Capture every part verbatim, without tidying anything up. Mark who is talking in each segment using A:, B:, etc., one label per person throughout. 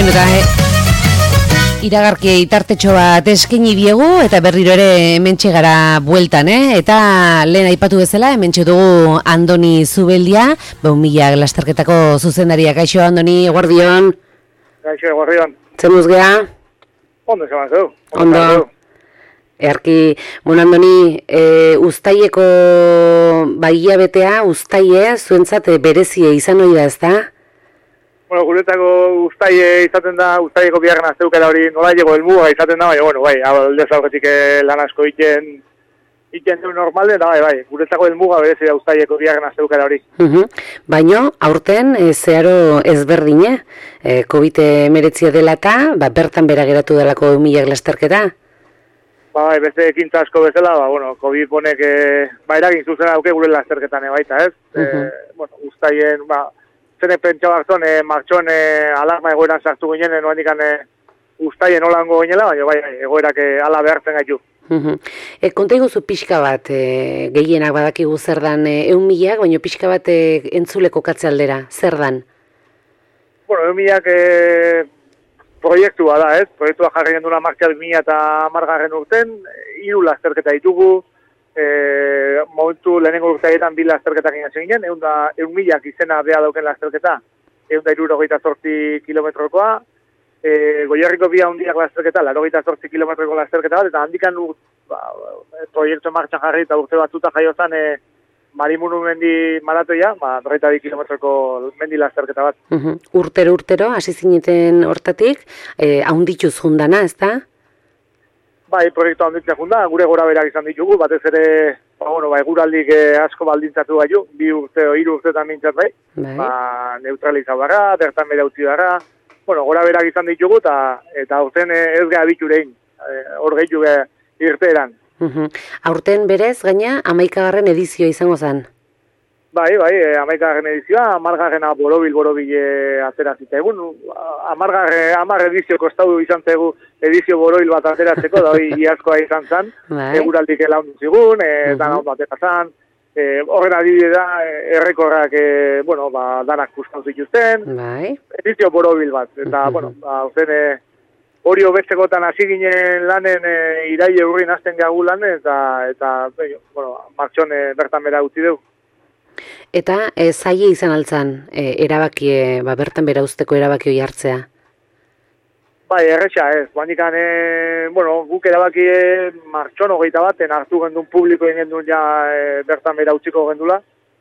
A: Bueno, eta eh, iragarki itartetxo bat eskaini diegu eta berriro ere hementxe gara bueltan, eh? Eta lehen aipatu bezala hementxe dugu Andoni Zubeldia, behin milak lasterketako zuzendaria. Kaixo, Andoni, eguardion.
B: Kaixo, eguardion.
A: Zemuz geha?
B: Ondo, zeman zeu.
A: Ondo. Erki, bueno, Andoni, e, Uztaileko baia betea, Uztaile, zuentzat berezie izan hori da, ez da?
B: Bueno, guretako Uztaile izaten da, Uztaileko biharren azteukera hori nola llego helmuga izaten da, baina, bueno, bai, aldez aurretik lan asko iten, iten du normalde, da, bai, bai, guretako helmuga berezi da Uztaileko biharren azteukera hori.
A: Uh-huh. Baina, aurten, e, zeharo ezberdine, e, COVID hemeretzia dela eta, ba, bertan bera geratu delako milak lasterketa?
B: Ba, bai, beste ekintza asko bezala, ba, bueno, COVID honek, e, ba, eragin zuzena dauke gure lasterketan baita, ez? Uh-huh. e, bueno, Uztailen, ba, zene pentsa barton, e, martxon e, alarma egoeran sartu ginen, noan dikan e, Uztaile nolango ginela, baina bai, egoerak e, ala behartzen gaitu.
A: Uh-huh. E, konta iguzu pixka bat, e, gehienak badakigu zer dan e, eun milak, baina pixka bat e, entzuleko katze aldera, zer dan?
B: Bueno, eun milak e, proiektua da, ez? Proiektua jarri genduna martxal mila eta margarren urten, hiru lasterketa ditugu, e, momentu lehenengo urteetan bi lasterketak inatzen ginen, egun da, eun milak izena beha dauken lasterketa, egun da irurogeita zortzi kilometrokoa, e, Goierriko bia hundiak lasterketa, larogeita zortzi kilometroko lasterketa bat, eta handikan ur, ba, proiektu martxan jarri eta urte batzuta jaiozan, e, Marimunu mendi maratoia, ba, berreita bi kilometroko mendi lasterketa bat.
A: Uh-huh. Urtero, urtero, hasi zineten hortatik, eh, haundituz jundana, ez da?
B: Bai, proiektu haunditzea junda, gure gora berak izan ditugu, batez ere, ba, bueno, ba, eguraldik eh, asko baldintzatu gaitu, bi urte o hiru urteetan mintzat bai, bai. Ba, neutralizau dara, bertan bera utzi dara, bueno, gora berak izan ditugu, eta eta aurten eh, ez geha biturein, hor eh, gehiago irteeran.
A: Uhum. Aurten berez, gaina, amaikagarren edizioa izango zen?
B: Bai, bai, e, amaikagarren edizioa, amargarrena borobil, borobil e, atera zita egun. Amargarre, amar edizio kostaudu izan zegu edizio borobil bat ateratzeko, da hori iazkoa izan zen, bai. Eguraldik elaundu zigun, e, uh-huh. Dana ondo atera zen, e, horren adibide da, errekorrak, e, bueno, ba, danak kustau zituzten, bai. Edizio borobil bat, eta, uh-huh. bueno, ba, zen, e, hori hobetzekotan hasi ginen lanen e, iraile urrin hasten gagu lanen, eta, eta e, bueno, martxon e, bertan bera utzi dugu.
A: Eta e, zaie izan altzan, e, erabaki, e, ba, bertan bera usteko erabaki hori hartzea?
B: Bai, erretxa ez. Bandikan, e, bueno, guk erabaki e, martxon hogeita baten hartu gendun publiko gendun ja e, bertan bera utziko gendula.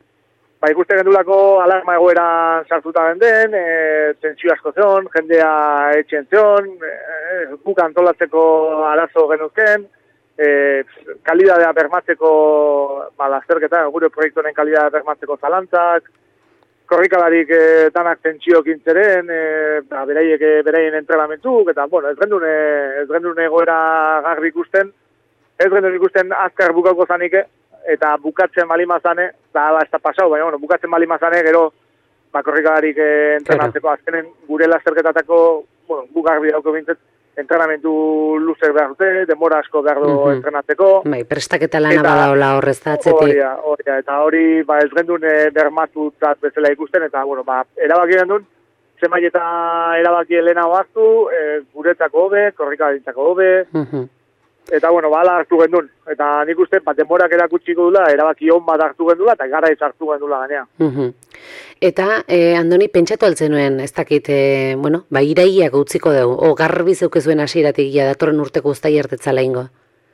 B: Ba, ikuste gendulako alarma egoeran sartuta den, e, tentsio asko zeon, jendea etxen zeon, e, guk antolatzeko arazo genuzken, e, kalidadea bermatzeko ba, lasterketa, gure proiektuaren kalidadea bermatzeko zalantzak, korrikalarik e, danak tentsio kintzeren, e, ba, beraiek beraien entrenamentuk, eta, bueno, ez gendun, e, ez gendun egoera garbi ikusten, ez gendun ikusten azkar bukauko zanike, eta bukatzen malimazane, da, ba, ez da pasau, baina, bueno, bukatzen malimazane, gero, bakorrikalarik eh, entrenatzeko, azkenen gure lasterketatako, bueno, gu garbi dauko bintzet, entrenamentu luzer behar dute, denbora asko behar du uh-huh. entrenatzeko.
A: Bai, prestaketa lana badaola horrez da, atzetik.
B: Hori, eta hori, ba, ez gendun eh, bermatutzat bezala ikusten, eta, bueno, ba, erabaki gendun, zemai eta erabaki helena hartu, eh, guretzako hobe, korrikalarintzako hobe, uh-huh. Eta, bueno, bala hartu gendun. Eta nik uste, bat denborak erakutsiko dula, erabaki hon bat hartu gendula, eta gara ez hartu gendula ganea.
A: Uh-huh. Eta, eh, Andoni, pentsatu altzenuen, ez dakit, eh, bueno, ba, iraiak utziko dugu, o garbi zeukezuen hasieratik ja, datorren urteko Uztaila ertetzala ingo?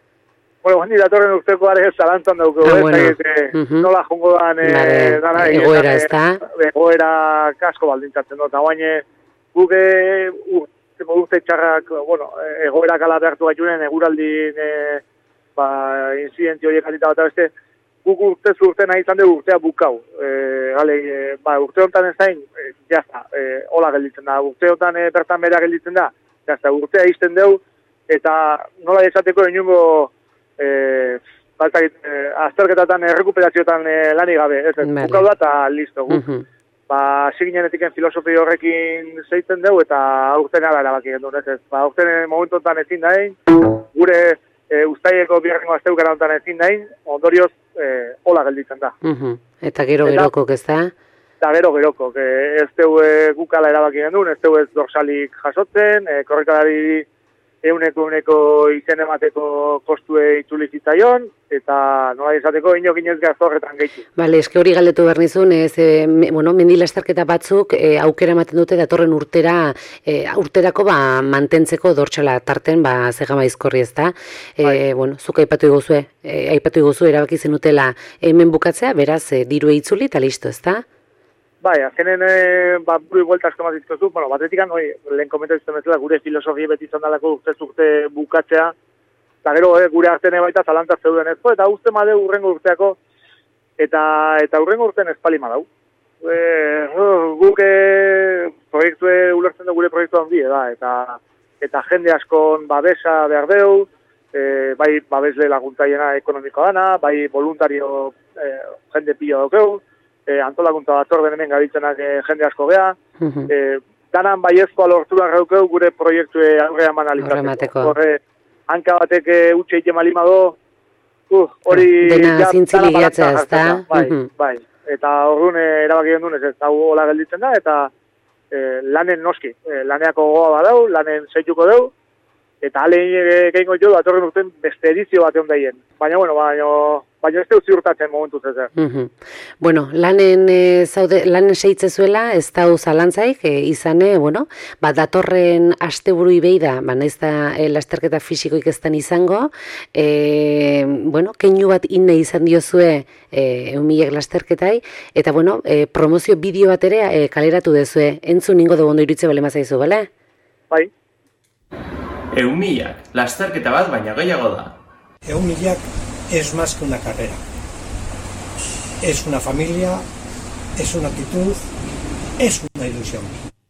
B: Bueno, bandi datorren urteko are zalantzan dugu, ah, bueno. ez dakit, uh-huh. nola jongo dan,
A: eh, dana, egoera, ez da?
B: Egoera kasko baldintzatzen dut, eta baina guke urte, urte txarrak, bueno, egoerak ala behartu gaitunen, eguraldin, e, ba, incidenti horiek alita bat beste, guk urte zurten nahi izan dugu urtea bukau. E, gale, e, ba, urte honetan ez zain, e, jazta, e, hola gelditzen da. Urte honetan e, bertan bera gelditzen da, jazta, urtea izten dugu, eta nola esateko inungo, e, baltak, e, azterketatan, errekuperazioetan e, lanik gabe, ez, ez, bukau da, eta listo, guk. Uh-huh. Ba, siginenetiken filosofi horrekin zeitzen dugu, eta aurten ala erabaki gendun, ez ez. Ba, aurten momentu honetan ezin dain, gure e, Uztaileko biharrengo asteukara honetan ezin dain, ondorioz, e, hola gelditzen da.
A: Uh-huh. Eta gero gerokok ez da?
B: eta gero geroko, ez teu e, gukala erabaki gendun, ez teu ez dorsalik jasotzen, e, korrikalari euneko euneko izen emateko kostue itzuli zitzaion, eta nola izateko inok inez gaztorretan gehitu.
A: Bale, eske hori galdetu behar nizun, ez, e, me, bueno, mendilasterketa batzuk e, aukera ematen dute datorren urtera, e, urterako ba, mantentzeko dortxala tarten, ba, zegama izkorri ez da. E, bai. Bueno, zuk aipatu iguzue, e, aipatu iguzue erabaki zenutela hemen bukatzea, beraz, e, diru itzuli eta listo, ez da?
B: Bai, azkenen, e, ba, buru iguelta asko mazizkozu, bueno, batetikan, oi, lehen komentatu izan bezala, gure filosofia beti izan dalako urtez urte bukatzea, eta gero, e, gure artene baita zalantza zeuden ezko, eta uste made urrengo urteako, eta eta urrengo urtean espali madau. E, guk e, proiektue ulertzen du gure proiektu handi, da, eta, eta jende askon babesa behar deu, e, bai babesle laguntaiena ekonomikoa dana, bai voluntario e, jende pila daukeu, E, antolakuntza batzorden hemen gabiltzenak e, jende asko gea, uh-huh. e, danan baiezkoa lortura gaukeu gure proiektue aurrea manalizateko. Horre, hanka batek e, utxe ite malimado, uh, hori...
A: Dena zintzili gehatzea ez da?
B: Bai, uh-huh. bai. Eta horren e, erabaki gendun ez, ez hau hola gelditzen da, eta e, lanen noski. E, laneako gogoa badau, lanen zeituko deu, eta alein gehingo jo, datorren urten beste edizio bat egon daien. Baina, bueno, baina... Baina ez dut ziurtatzen momentu zezer.
A: Uh-huh. Bueno, lanen, e, zaude, lanen seitzezuela, ez dau zalantzaik, e, izane, bueno, ba, datorren asteburu ibei da, ba, naiz da e, lasterketa fisikoik ezten izango, e, bueno, keinu bat inne izan diozue e, eumilek lasterketai, eta, bueno, e, promozio bideo bat ere e, kaleratu dezue, entzun ningo dugu ondo iritze bale mazaizu, bale?
B: Bai.
C: Eumilak, lasterketa bat baina gehiago da.
D: Eumilak es más que una carrera, es una familia, es una actitud, es una ilusión.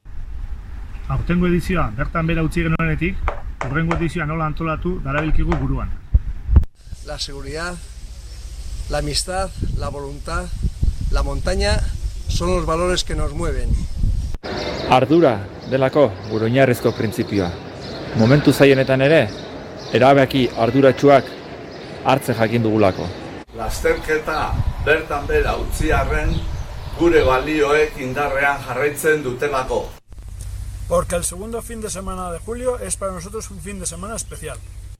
E: Aurtengo edizioa bertan bera utzi genuenetik, urrengo edizioa nola antolatu darabilkigu buruan.
F: La seguridad, la amistad, la voluntad, la montaña son los valores que nos mueven.
G: Ardura delako gure oinarrizko printzipioa. Momentu zaienetan ere, erabaki arduratsuak hartze jakin dugulako.
H: Lasterketa bertan bera utzi arren gure balioek indarrean jarraitzen dutelako.
E: Porque el segundo fin de semana de julio es para nosotros un fin de semana especial.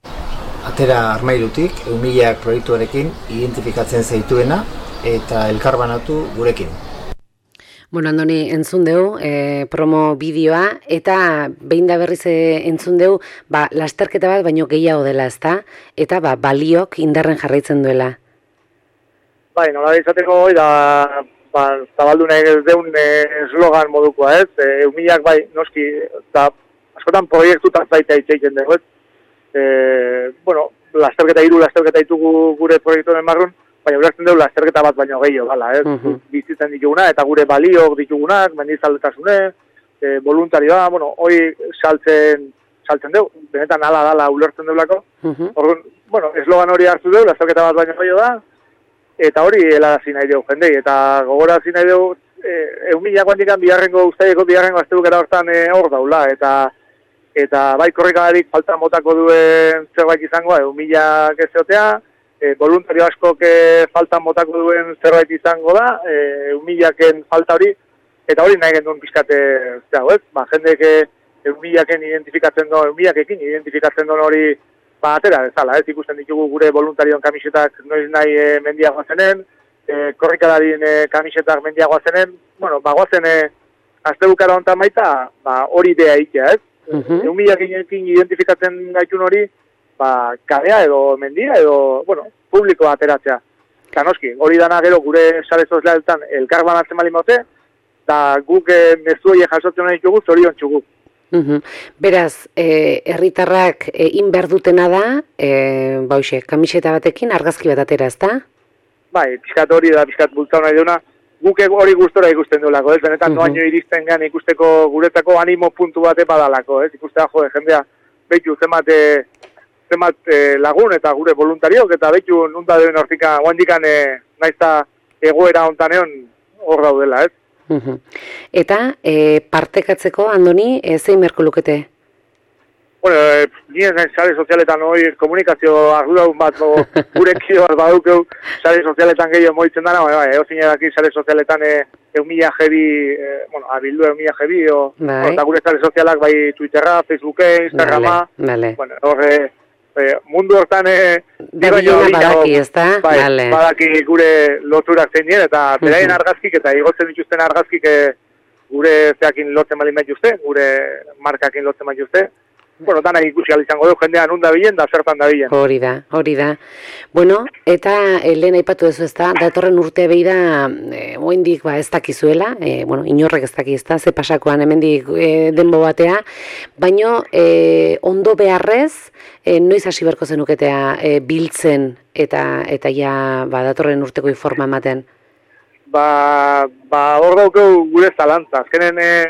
I: Atera armairutik, eumilak proiektuarekin identifikatzen zaituena eta elkarbanatu gurekin.
A: Bueno, Andoni, entzun deu, e, promo bideoa, eta behin da berriz entzun deu, ba, lasterketa bat baino gehiago dela, ezta? Eta ba, baliok indarren jarraitzen duela.
B: Bai, nola izateko hori da, ba, zabaldu nahi ez deun eslogan modukoa, ez? E, eumilak bai, noski, eta askotan proiektutan zaita itxeiken dugu, ez? E, bueno, lasterketa hiru lasterketa ditugu gure proiektuen marrun, baina ulertzen dugu lasterketa bat baino gehiago gala, ez? Uh-huh. Bizitzen dituguna, eta gure baliok ditugunak, mendizaldetasune, e, voluntarioa, bueno, hoi saltzen, saltzen dugu, benetan ala dala ulertzen dugulako. Uh-huh. Orduan, bueno, eslogan hori hartu dugu, lasterketa bat baino gehiago da, eta hori helarazi nahi dugu jendei, eta gogorazi nahi dugu, e, eumilak bandikan biharrengo, ustaieko biharrengo astebukera hortan e, hor daula, eta eta bai korrikalarik falta motako duen zerbait izangoa, eumilak ez eotea, E, voluntario askok e, faltan motako duen zerbait izango da, e, eumilaken falta hori, eta hori nahi genduen pizkate, zerago, ez? Ba, jendek eumilaken identifikatzen duen, eumilakekin identifikatzen duen hori, ba, atera bezala, ez? Ikusten ditugu gure voluntarioen kamisetak noiz nahi e, mendiagoa zenen, e, korrikalarien e, kamisetak mendiagoa zenen, bueno, ba, guazen e, astebukara honetan baita, ba, hori idea itea, ez? Uh-huh. Eumilakekin identifikatzen gaitun hori, ba, karea edo mendia edo, bueno, publikoa ateratzea. Eta noski, hori dana gero gure sare sozialetan elkar banatzen bali mote, eta guk e, mezuei jasotzen nahi ditugu, zorion txugu.
A: Uhum. Beraz, herritarrak e, egin behar dutena da, e, bauxe, kamiseta batekin argazki bat atera, ezta?
B: Bai, pixkat hori da, pixkat bultzau nahi duna, guk hori gustora ikusten duelako, ez? Benetan uh-huh. Noaino iristen gan ikusteko guretzako animo puntu bate badalako, ez? Ikustea jo, jendea, behitu, zemate, zemat eh, lagun eta gure voluntariok, eta behitu nunta duen hortika, guandikan eh, naizta egoera hontaneon hor daudela, ez?
A: Uh-huh. Eta, e, partekatzeko, Andoni, e, zein merko lukete?
B: Bueno, eh, nien sare sozialetan hori komunikazio arduraun bat, o, gure kio bat badukeu, sare sozialetan gehiago moitzen dara, bai, bai, eozin edaki sare sozialetan e, eumila jebi, e, bueno, abildu eumila jebi, o,
A: bai.
B: Eta gure sare sozialak bai Twitterra, Facebooke, Instagrama,
A: vale, vale.
B: Bueno, horre, e, mundu hortan e,
A: Dabilena badaki, ez da?
B: Bai,
A: vale.
B: badaki gure loturak zein dien, eta beraien argazkik, eta igotzen dituzten argazkik e, gure zeakin lotzen balin behituzte, gure markakin lotzen behituzte. Bueno, dana ikusi izango du, jendean nun dabilen da zertan dabilen.
A: Hori da, hori da. Bueno, eta lehen aipatu duzu ez da, datorren urtea behi da, e, oindik ba, ez dakizuela, e, bueno, inorrek ez daki ez da, ze pasakoan hemendik e, denbo batea, baino e, ondo beharrez, e, noiz hasi beharko zenuketea e, biltzen eta eta ja ba, datorren urteko informa ematen?
B: Ba, ba hor daukeu gure zalantza, azkenen e,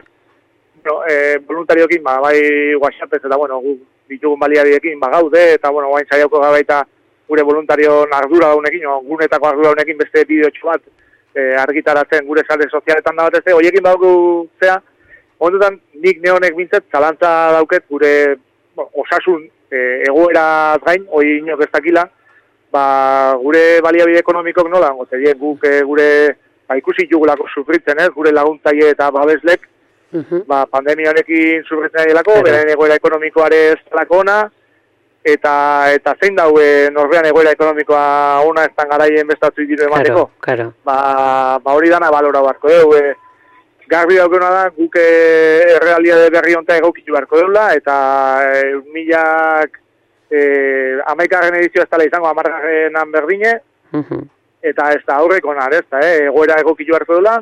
B: no, e, voluntariokin, ba, bai WhatsAppez eta, bueno, gu ditugun baliabidekin, ba, gaude, eta, bueno, guain saiauko gabaita gure voluntarion ardura daunekin, o, gunetako ardura daunekin beste bideotxo bat e, argitaratzen gure sare sozialetan da batez, horiekin badauko zea, ondutan nik neonek bintzet, zalantza dauket gure bueno, osasun e, egoera gain, hori inok ez dakila, ba, gure baliabide ekonomikok nola, gote, guk e, gure, ba, ikusi jugulako sufritzen, ez, gure laguntzaile eta babeslek, Uh-huh. Ba, pandemia honekin zurretzen ari delako, beraien egoera ekonomikoare ez delako ona, eta, eta zein daue norbean egoera ekonomikoa ona ez tan garaien bestatzu diru emateko.
A: Claro, claro.
B: Ba, ba hori dana balora barko dugu. E, garbi daukena da, guk errealiade berri honta egokitu barko deula, eta e, milak e, amaikarren edizio ez dela izango, amargarrenan berdine, uh-huh. Eta ez da aurreko nar, ez da, e, egoera egokitu barko deula,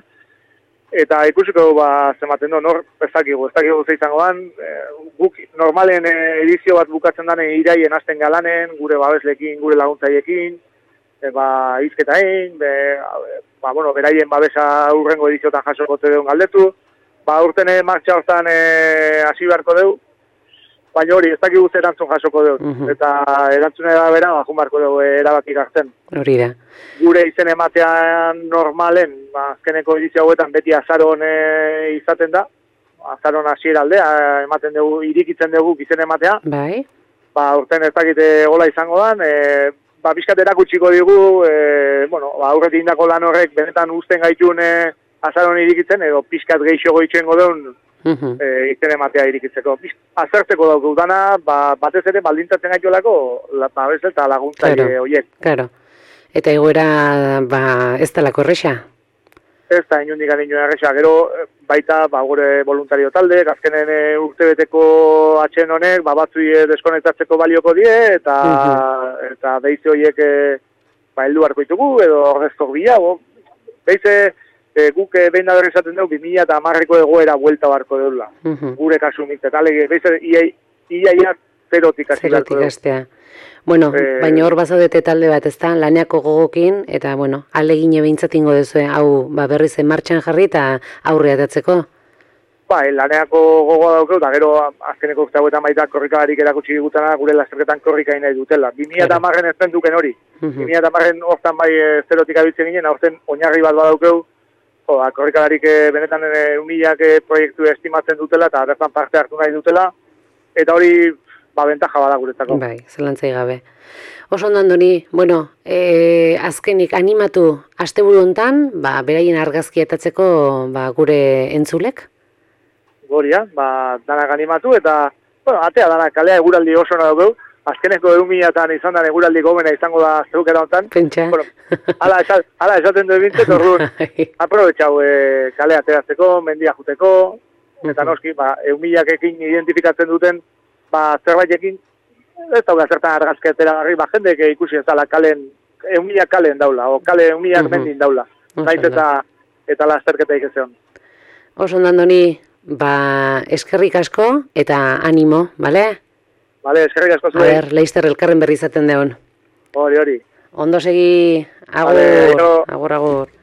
B: eta ikusiko ba zematen do nor ez dakigu, ez dakigu ze izango dan, e, guk normalen e, edizio bat bukatzen dane iraien hasten galanen, gure babeslekin, gure laguntzailekin, e, ba hizketa egin, be, ba, bueno, beraien babesa urrengo ediziotan jasoko deun galdetu, ba urten martxa hortan hasi e, beharko deu, baina hori ez dakigu ze erantzun jasoko deu, uh-huh. Eta erantzune da bera, ba, jun beharko deu erabaki hartzen.
A: Hori da.
B: Gure izen ematean normalen, ba, azkeneko edizio hauetan beti azaron e, izaten da, azaron hasiera aldea, ematen dugu, irikitzen dugu izen ematea.
A: Bai.
B: Ba, urten ez dakite gola izango dan, e, ba, pixkat erakutsiko digu, e, bueno, ba, aurretik indako lan horrek benetan uzten gaitun e, azaron irikitzen, edo pixkat gehiago goitxengo deun, uh-huh. e, izen ematea irikitzeko. Azertzeko dauku dana, ba, batez ere baldintzatzen gaituelako, la, ba, ez eta laguntzaile
A: claro,
B: horiek.
A: Claro. Eta egoera, ba, ez delako erresa?
B: Ez da, inundik adinu erresa. Gero, baita, ba, gure voluntario talde, azkenen urtebeteko atxen honek, ba, batzui deskonektatzeko balioko die, eta, uh-huh. eta beize horiek, ba, heldu barko ditugu, edo ordezko bila, bo, beize, e, guk behin da berri izaten dugu, bi mila eta hamarreko egoera buelta barko deula. Uh-huh. Gure kasu mintzet, alege, beize, iaia, iaia, zerotik hasi barko dugu.
A: Bueno, eh, baina hor bazadete talde bat, ezta, laneako gogokin, eta, bueno, alegine behintzatingo duzu, hau, ba, berriz martxan jarri eta aurre atatzeko?
B: Ba, laneako gogoa daukeu, eta gero azkeneko urte hauetan baita korrikalarik erakutsi digutena gure lasterketan korrika nahi dutela. bi mila eta hamarren ez duken hori. Uh-huh. bi mila eta hamarren hortan bai zerotik abiltzen ginen, horten oinarri bat badaukeu, jo, korrikalarik benetan umilak proiektu estimatzen dutela, eta bertan parte hartu nahi dutela, eta hori, ba, bentaja bada guretzako.
A: Bai, zelantzai gabe. Oso ondo, Andoni, bueno, e, azkenik animatu asteburu hontan, ba, beraien argazki atatzeko ba, gure entzulek?
B: Goria, ba, danak animatu, eta, bueno, atea danak, kalea eguraldi oso nahi dugu, azkeneko egun milatan izan da eguraldi gomena izango da zeukera hontan.
A: Pentsa.
B: Bueno, ala, esat, ala esaten du bintzet, orduan, aprobetxau e, kalea ateratzeko, mendia juteko, eta noski, ba, egun milakekin identifikatzen duten, ba, zerbaitekin, ez dauda zertan argazketera garri, ba, jendek ikusi ez dala kalen, eumilak kalen daula, o kale eumilak uh-huh. mendin daula. Naiz eta, eta lasterketa ikezeon.
A: Oso Andoni, ba, eskerrik asko eta animo, bale?
B: Bale, eskerrik asko zuen.
A: A ber, Leister elkarren berri izaten deon.
B: Hori, hori.
A: Ondo segi, agur,
B: vale,
A: agur, agur.